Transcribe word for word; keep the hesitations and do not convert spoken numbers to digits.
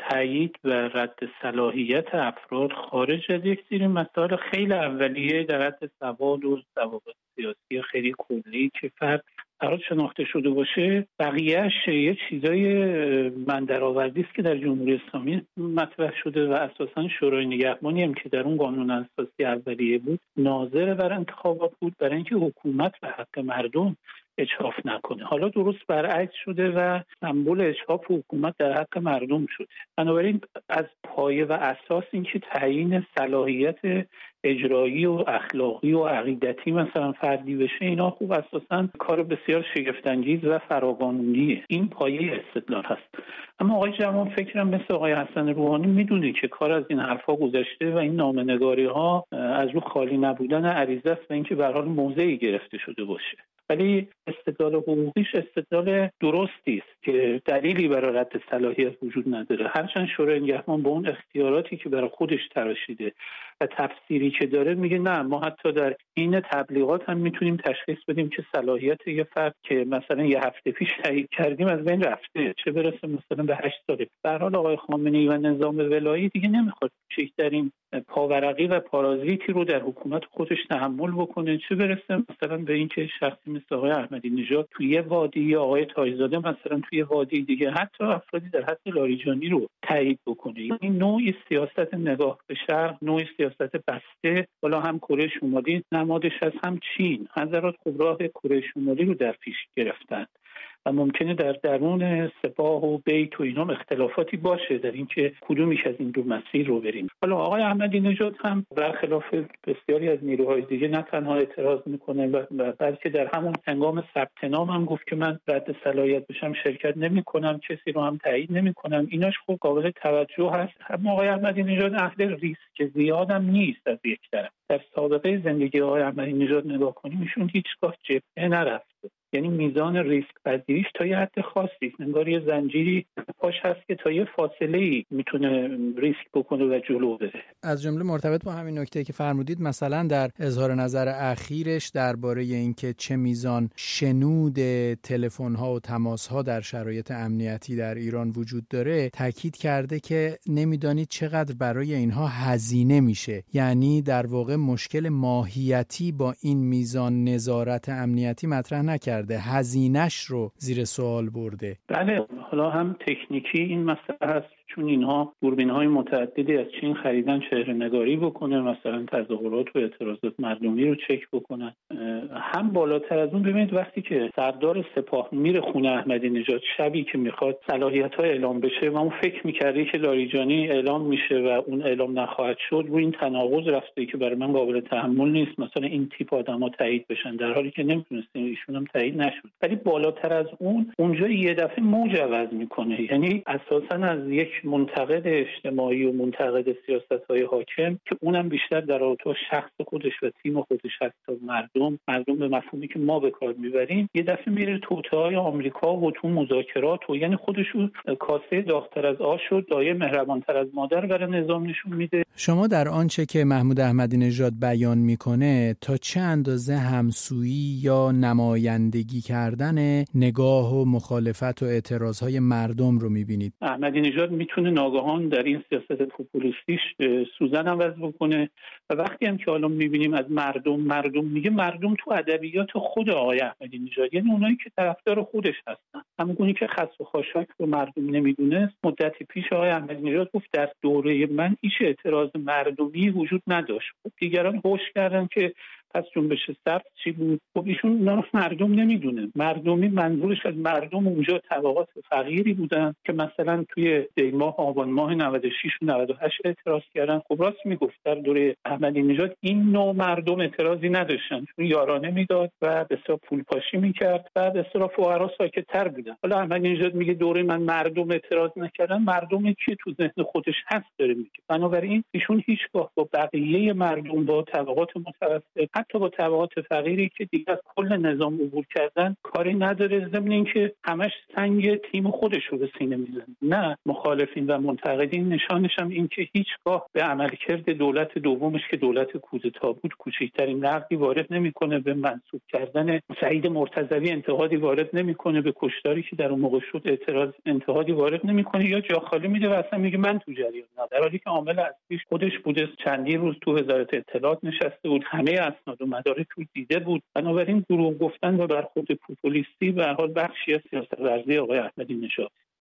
تایید و رد صلاحیت افراد خارج از یک سری مسائل خیلی اولیه در حد سواد و ضوابط سیاسی خیلی کلی که فرد قرار شناخته شده باشه، بقیهش یه چیزای من درآوردی است که در جمهوری اسلامی مطرح شده و اساساً شورای نگهبانی هم که در اون قانون اساسی اولیه بود ناظر بر انتخابات بود برای اینکه حکومت به حق مردم اجحاف نکنه. حالا درست برعکس شده و سمبل اجحاف حکومت در حق مردم شده. بنابراین از پایه و اساس اینکه تعیین صلاحیت اجرایی و اخلاقی و عقیدتی مثلا فردی بشه، اینا خوب اساساً کار بسیار شگفت‌انگیز و فراقانونیه. این پایه استدلال هست. اما آقای جوان فکرم مثل آقای حسن روحانی میدونه که کار از این حرفا گذشته و این نامه‌نگاری‌ها از رو خالی نبودن عریضه است و اینکه به هر حال موضعی گرفته شده باشه. ولی استدلال حقوقیش استدلال درستی است که دلیلی برای رد صلاحیت وجود نداره. هرچند شورای نگهبان با اون اختیاراتی که برای خودش تراشیده و تفسیری که داره میگه نه، ما حتی در این تبلیغات هم میتونیم تشخیص بدیم که صلاحیت یه فرد که مثلا یه هفته پیش تایید کردیم از بین رفته، چه برسه مثلا به هشت سال. به هر حال آقای خامنه‌ای و نظام ولایی دیگه نمیخواد کوچکترین پاورقی و پارازیتی رو در حکومت خودش تحمل بکنه، چه برسه مثلا به اینکه شخصی مثل آقای احمدی نژاد توی یه وادی یا آقای تاج‌زاده مثلا توی وادی دیگه حتی افرادی در حد لاریجانی رو تایید بکنه. این نوعی سیاست نگاه به شرق، نوعی سیاست بسته، حالا هم کره شمالی نمادش از هم چین حضرات خب راه کره شمالی رو در پیش گرفتن و ممکنه در درون سپاه و بیت و اینا اختلافاتی باشه در اینکه کدومیش از این دو مسیر رو بریم. حالا آقای احمدی نژاد هم برخلاف بسیاری از نیروهای دیگه نه تنها اعتراض میکنه و بلکه در همون هنگام ثبت نام هم گفت که من رد صلاحیت بشم شرکت نمیکنم، کسی رو هم تایید نمیکنم. ایناش خب قابل توجه هست. اما آقای احمدی نژاد اهل ریسک زیادم نیست. از یک طرف در سابقه زندگی آقای احمدی نژاد نگاه کنیم ایشون هیچگاه جبهه نرفته، یعنی میزان ریسک پذیریش تا یه حد خاصی، انگار یه زنجیری پاش هست که تا یه فاصله‌ای میتونه ریسک بکنه و جلو بره. از جمله مرتبط با همین نکته که فرمودید، مثلا در اظهار نظر اخیرش درباره اینکه چه میزان شنود تلفن‌ها و تماس‌ها در شرایط امنیتی در ایران وجود داره، تاکید کرده که نمیدانید چقدر برای اینها هزینه میشه. یعنی در واقع مشکل ماهیتی با این میزان نظارت امنیتی مطرح نکرده، هزینه‌اش رو زیر سوال برده. بله، حالا هم تکنیکی این مسئله هست چون اینها دوربین‌های متعددی از چین خریدن چهره‌نگاری بکنه، مثلا تظاهرات و اعتراضات مردمی رو چک بکنن. هم بالاتر از اون ببینید وقتی که سردار سپاه میره خونه احمدی نژاد شبی که میخواد صلاحیت‌ها اعلام بشه و اون فکر می‌کردی که لاریجانی اعلام میشه و اون اعلام نخواهد شد، رو این تناقض رفته که برای من قابل تحمل نیست مثلا این تیپ آدم‌ها تایید بشن، در حالی که نمی‌تونستین ایشون هم تایید نشد. ولی بالاتر از اون اونجا یه دفعه موج عوض میکنه، یعنی اساساً از یک منتقد اجتماعی و منتقد سیاست‌های حاکم که اونم بیشتر در رابطه شخص خودش و تیم خودش هست تا مردم مردم به مفهومی که ما به کار میبریم، یه دفعه میره توطئه‌های آمریکا و تو مذاکرات و یعنی خودشو کاسه داغ‌تر از آش و دایه مهربان‌تر از مادر برای نظام نشون میده. شما در آنچه که محمود احمدی نژاد بیان میکنه تا چه اندازه همسویی یا نمایندگی کردن نگاه و مخالفت و اعتراضهای مردم رو میبینید؟ احمدی نژاد میتونه ناگهان در این سیاست پوپولیستیش سوزن عوض بکنه و وقتی هم که حالا میبینیم از مردم مردم میگه، مردم تو ادبیات خود آقای احمدی نژاد یعنی اونایی که طرفدار خودش هستن، همونی که خس و خاشاک رو مردم نمیدونه. مدتی پیش آقای احمدی نژاد گفت در دوره من هیچ اعتراض مردمی وجود نداشت. خب دیگران هوش کردن که پس جنبش سبز چی بود؟ خب ایشون اونا مردم نمیدونه. مردمی منظورش از مردم اونجا طبقات فقیری بودن که مثلا توی دی ماه آبان ماه نود و شش و نود و هشت اعتراض کردن. خب راست میگفت در دوره احمدی نژاد این نوع مردم اعتراضی نداشتن چون یارانه میداد و به اصطلاح پول پاشی میکرد و به اصطلاح فقرا ساکت‌تر بودن. حالا احمدی نژاد میگه دوره من مردم اعتراض نکردن، مردمی که تو ذهن خودش هست داره میگه. بنابراین ایشون هیچگاه با بقیه مردم با طبقات متوسط حتی با طبقات فقیری که دیگه از کل نظام عبور کردن کاری نداره، ضمن اینکه همش سنگ تیم خودش رو به سینه میزنه. نه، مخالفین و منتقدین نشانش هم این که هیچگاه به عملکرد دولت دومش که دولت کودتا بود کوچکترین نقدی وارد نمیکنه، به منسوب کردن سعید مرتضوی انتقادی وارد نمیکنه، به کشتاری که در اون موقع شد اعتراض انتقادی وارد نمیکنه، یا جا خالی میده و اصلا میگه من تو جریان نه، در حالی که عامل اصلیش خودش بوده. چندین روز تو وزارت اطلاعات نشسته بود، همه اسناد و مدارک رو دیده بود. بنابراین دروغ گفتن و برخورد پوپولیستی به هر حال بخشی از سیاست ورزی آقای احمدی نژاد.